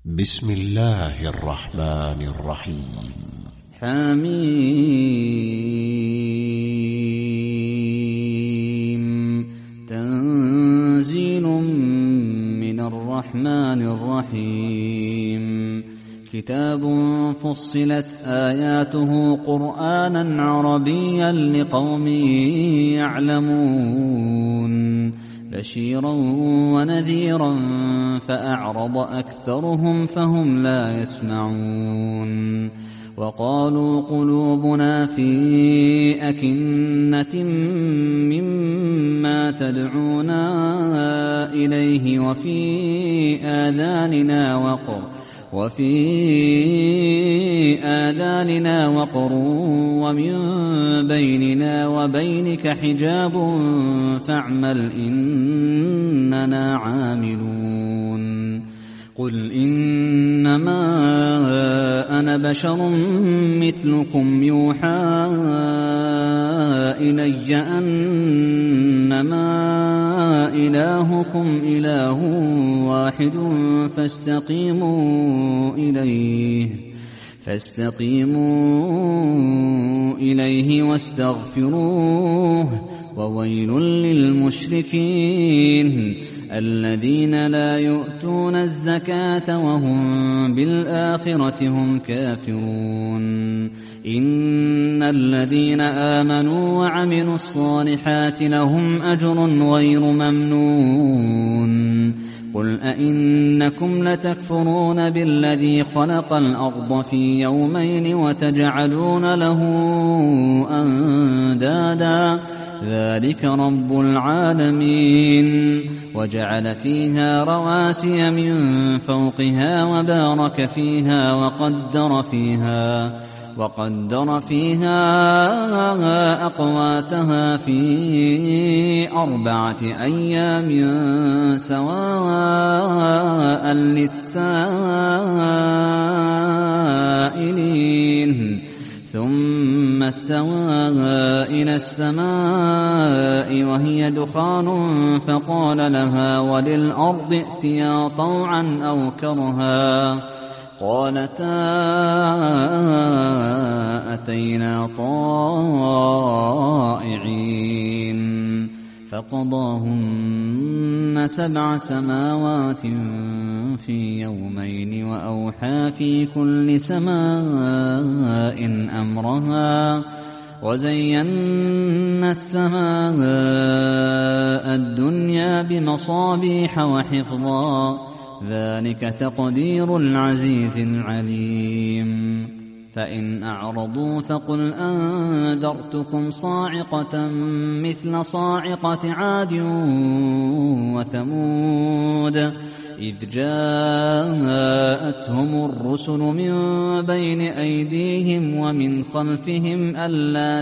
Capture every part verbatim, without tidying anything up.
بسم الله الرحمن الرحيم. حميم تنزيل من الرحمن الرحيم. كتاب فصلت آياته قرآنا عربيا لقوم يعلمون بشيرا ونذيرا فأعرض أكثرهم فهم لا يسمعون. وقالوا قلوبنا في أكنة مما تدعونا إليه وفي آذاننا وقر وفي آذاننا وقر ومن بيننا وبينك حجاب فاعمل إننا عاملون. قل إنما أنا بشر مثلكم يوحى إلي أنما إلهكم إله واحد فاستقيموا إليه فاستقيموا إليه واستغفروه. وويل للمشركين الذين لا يؤتون الزكاة وهم بالآخرة هم كافرون. إن الذين آمنوا وعملوا الصالحات لهم أجر غير ممنون. قل أئنكم لتكفرون بالذي خلق الأرض في يومين وتجعلون له أندادا ذلك رب العالمين. وجعل فيها رواسي من فوقها وبارك فيها وقدر فيها وقدر فيها أقواتها في أربعة أيام سواء للسائلين. ثم استوى إلى السماء وهي دخان فقال لها وللأرض ائتيا طوعا أو كرها قالتا أتينا طائعين. فقضاهن سبع سماوات في يومين وأوحى في كل سماء أمرها وزينا السماء الدنيا بمصابيح وحفظا ذلك تقدير العزيز العليم. فإن أعرضوا فقل أنذرتكم صاعقة مثل صاعقة عاد وثمود إذ جاءتهم الرسل من بين أيديهم ومن خلفهم ألا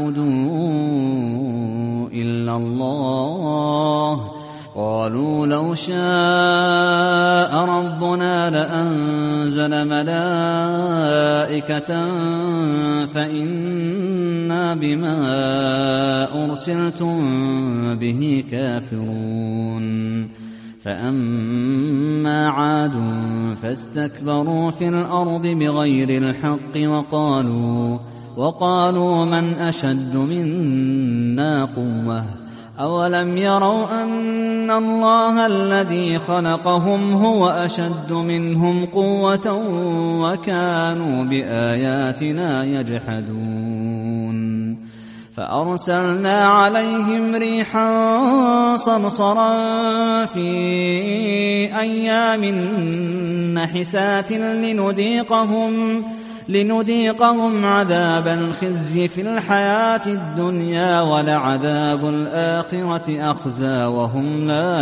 تعبدوا إلا الله قالوا لو شاء ربنا لأنزل ملائكة فإنا بما أرسلتم به كافرون. فأما عاد فاستكبروا في الأرض بغير الحق وقالوا وقالوا من أشد منا قوة أولم يروا أن الله الذي خلقهم هو أشد منهم قوة وكانوا بآياتنا يجحدون. فأرسلنا عليهم ريحا صرصرا في أيام نحسات لنذيقهم لنذيقهم عذاب الخزي في الحياة الدنيا ولعذاب الآخرة أخزى وهم لا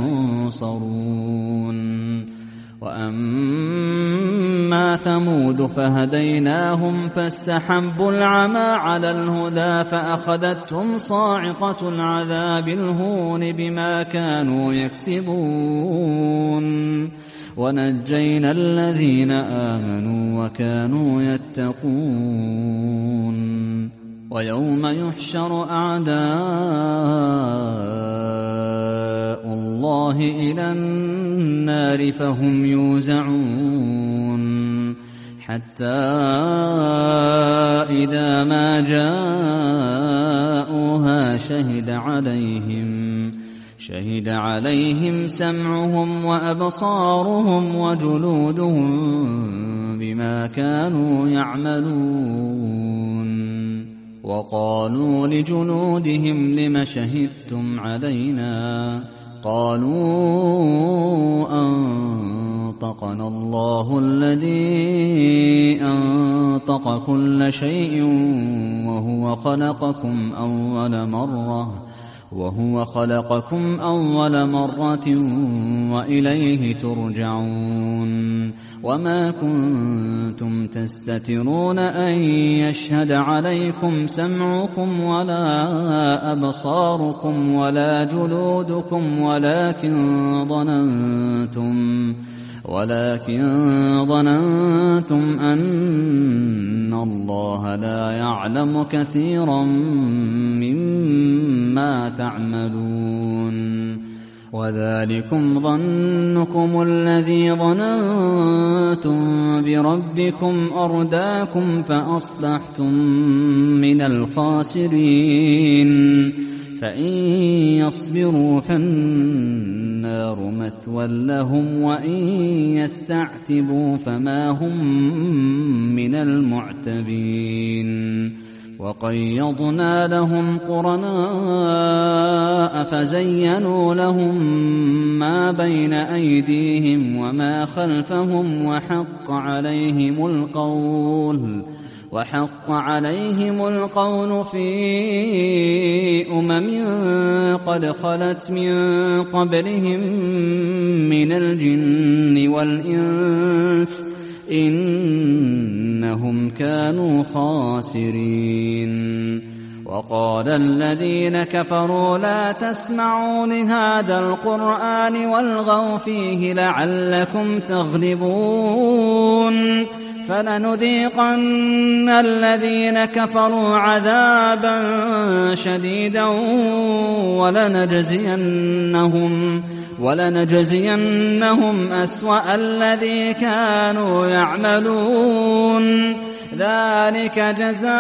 ينصرون. وأما ثمود فهديناهم فاستحبوا العمى على الهدى فأخذتهم صاعقة العذاب الهون بما كانوا يكسبون. ونجينا الذين آمنوا وكانوا يتقون. ويوم يحشر أعداء الله الله إلى النار فهم يوزعون حتى إذا ما جاءوها شهد عليهم شهد عليهم سمعهم وأبصارهم وجلودهم بما كانوا يعملون وقالوا لجلودهم لم شهدتم علينا قالوا أنطقنا الله الذي أنطق كل شيء وهو خلقكم أول مرة وهو خلقكم أول مرة وإليه ترجعون وما كنتم تستترون أن يشهد عليكم سمعكم ولا أبصاركم ولا جلودكم ولكن ظننتم ولكن ظننتم أن الله لا يعلم كثيرا مما تعملون وذلكم ظنكم الذي ظننتم بربكم أرداكم فأصبحتم من الخاسرين فإن يصبروا فالنار مثوى لهم وإن يستعتبوا فما هم من المعتبين وقيضنا لهم قرناء فزينوا لهم ما بين أيديهم وما خلفهم وحق عليهم القول وحق عليهم القول في أمم قد خلت من قبلهم من الجن والإنس إنهم كانوا خاسرين وقال الذين كفروا لا تسمعوا لهذا القرآن والغوا فيه لعلكم تغلبون فلنذيقن الذين كفروا عذابا شديدا ولنجزينهم ولنجزينهم أسوأ الذي كانوا يعملون ذلك جزاء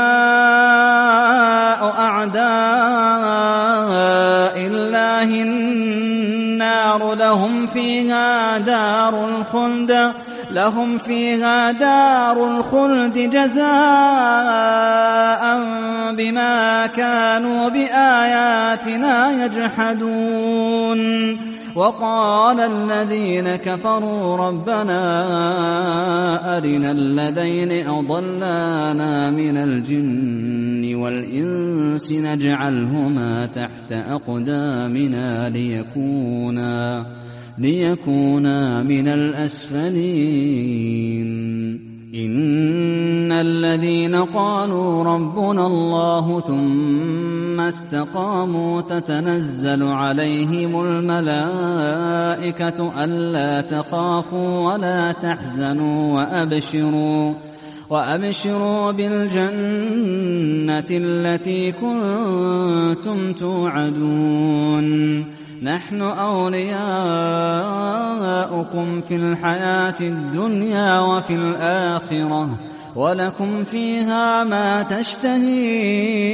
أعداء الله النار لهم فيها دار الخلد لهم فيها دار الخلد جزاء بما كانوا بآياتنا يجحدون وقال الذين كفروا ربنا أرنا الذين أضلانا من الجن والإنس نجعلهما تحت أقدامنا ليكونا ليكونا من الأسفلين إن الذين قالوا ربنا الله ثم استقاموا تتنزل عليهم الملائكة ألا تخافوا ولا تحزنوا وأبشروا وأبشروا بالجنة التي كنتم توعدون نحن أولياؤكم في الحياة الدنيا وفي الآخرة ولكم فيها ما تشتهي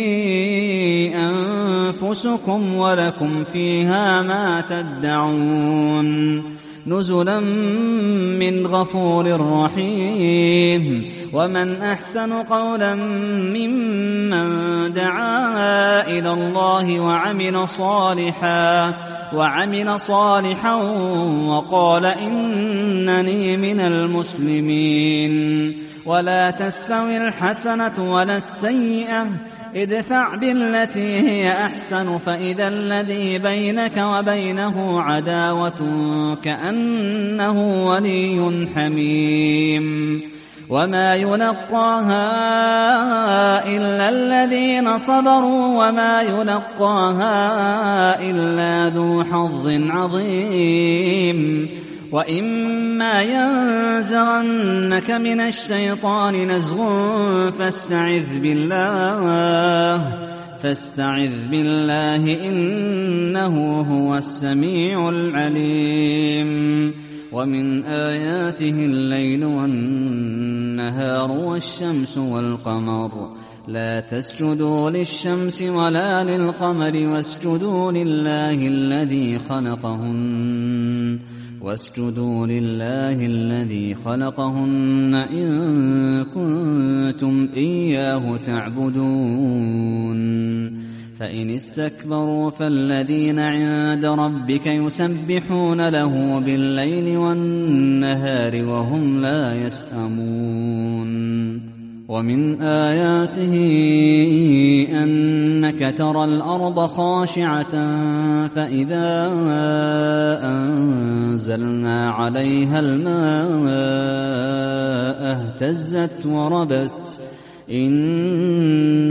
أنفسكم ولكم فيها ما تدعون نزلا من غفور رحيم ومن أحسن قولا ممن دعا إلى الله وعمل صالحا وعمل صالحا وقال إنني من المسلمين ولا تستوي الحسنة ولا السيئة ادفع بالتي هي أحسن فإذا الذي بينك وبينه عداوة كأنه ولي حميم وما يلقاها إلا الذين صبروا وما يلقاها إلا ذو حظ عظيم وإما ينزغنك من الشيطان نزغ فاستعذ بالله فاستعذ بالله إنه هو السميع العليم. ومن آياته الليل والنهار والشمس والقمر لا تسجدوا للشمس ولا للقمر واسجدوا لله الذي خلقهن واسجدوا لله الذي خلقهن إن كنتم إياه تعبدون. فإن استكبروا فالذين عند ربك يسبحون له بالليل والنهار وهم لا يسأمون. ومن آياته أنك ترى الأرض خاشعة فإذا أنزلنا عليها الماء اهتزت وربت إن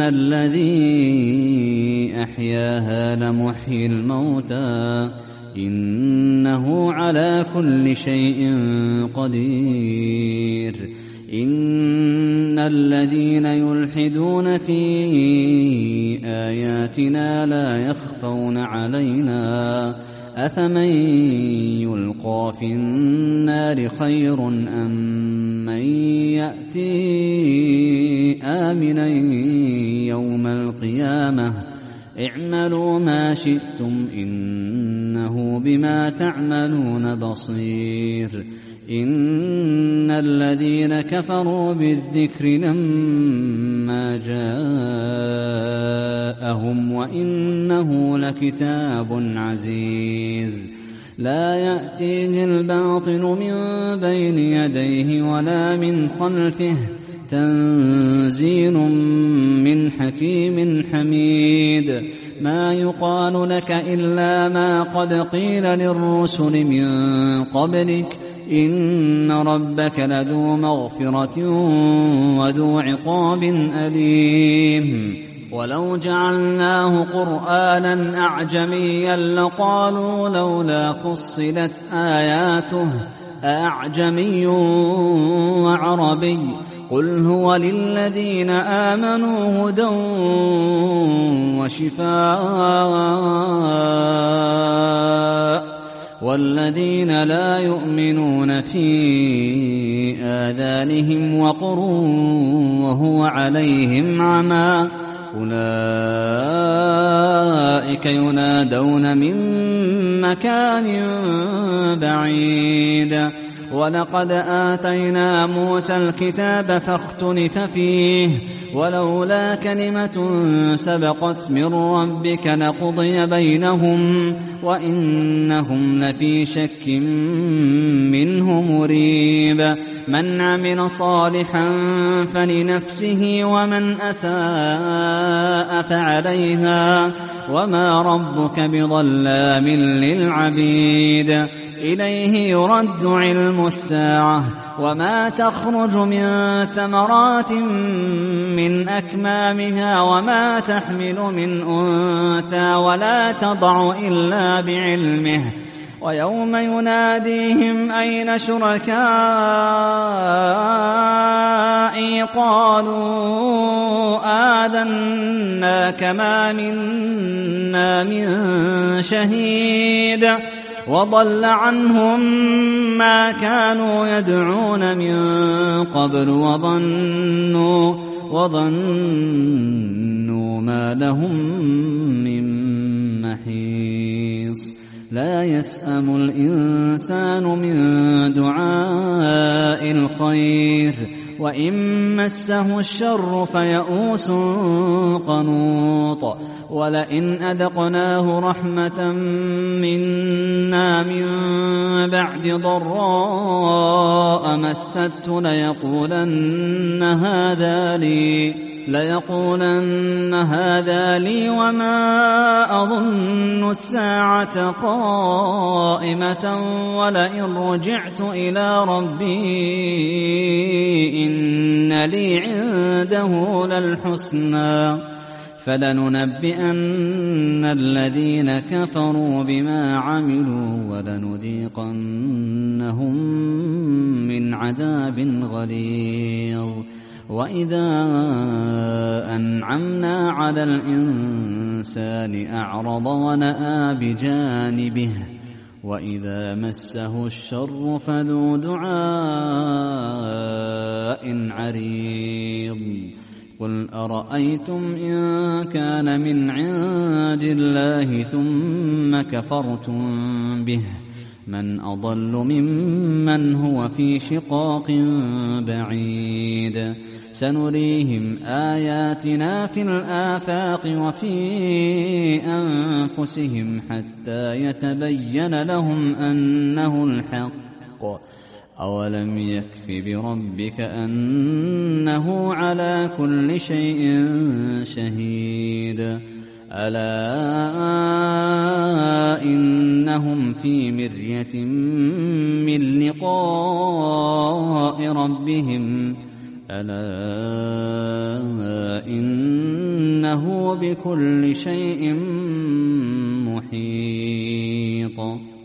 الذي أحياها لمحيي الموتى إنه على كل شيء قدير. إن الذين يلحدون في آياتنا لا يخفون علينا أفمن يلقى في النار خير أم من يأتي آمنا يوم القيامة اعملوا ما شئتم إنه بما تعملون بصير. إن الذين كفروا بالذكر لما جاءهم وإنه لكتاب عزيز لا يأتيه الباطل من بين يديه ولا من خلفه تنزيل من حكيم حميد. ما يقال لك إلا ما قد قيل للرسل من قبلك إن ربك لذو مغفرة وذو عقاب أليم. ولو جعلناه قرآنا أعجميا لقالوا لولا فصلت آياته أعجمي وعربي قل هو للذين آمنوا هدى وشفاء والذين لا يؤمنون في آذانهم وقر وهو عليهم عمى أولئك ينادون من مكان بعيد. ولقد آتينا موسى الكتاب فاختلف فيه ولولا كلمة سبقت من ربك لقضي بينهم وإنهم لفي شك منه مريب. من عمل صالحا فلنفسه ومن أساء فعليها وما ربك بظلام للعبيد. إليه يرد علم الساعة وما تخرج من ثمرات من أكمامها وما تحمل من أنثى ولا تضع إلا بعلمه. ويوم يناديهم أين شركائي قالوا آذناك ما منا من شهيد وضل عنهم ما كانوا يدعون من قبل وظنوا, وظنوا ما لهم من محيص. لا يسأم الإنسان من دعاء الخير وإن مسه الشر فيئوس قنوط. ولئن أذقناه رحمة منا من بعد ضراء مسته ليقولن هذا لي ليقولن هذا لي وما أظن الساعة قائمة ولئن رجعت إلى ربي إن لي عنده للحسنى فلننبئن الذين كفروا بما عملوا ولنذيقنهم من عذاب غليظ. وإذا أنعمنا على الإنسان أعرض ونأى بجانبه وإذا مسه الشر فذو دعاء عريض قل أرأيتم إن كان من عند الله ثم كفرتم به من أضل ممن هو في شقاق بعيد سنريهم آياتنا في الآفاق وفي أنفسهم حتى يتبين لهم أنه الحق أولم يكف بربك أنه على كل شيء شهيد ألا إنهم في مرية من لقاء ربهم ألا إنه بكل شيء محيط.